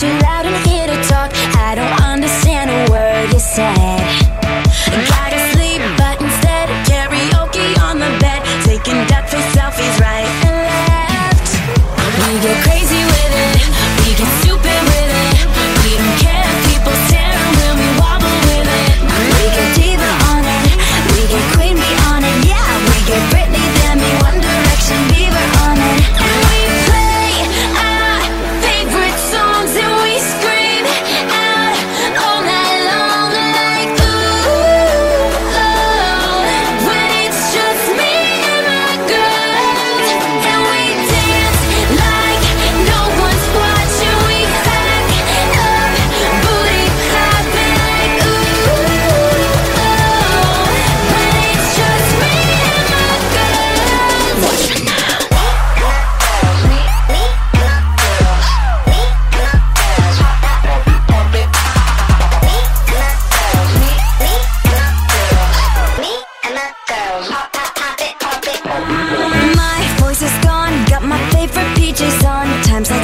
too loud in here to talk. I don't understand a word you said. Gotta sleep, but instead karaoke on the bed, taking duck face selfies right and left. We get crazy with it, we get stupid with it. We don't care if people stare when we wobble with it. We get diva on it, we get Queen Bee on it. Yeah, we get Britney, Demi, One Direction, Bieber on it. And we play our favorite songs and we scream out all night long like ooh, oh. When it's just me and my girls, and we dance like no one's watching. We back up, booty clapping like ooh, oh. When it's just me and my girls. Watch me now. My voice is gone, got my favorite PJs on. Times like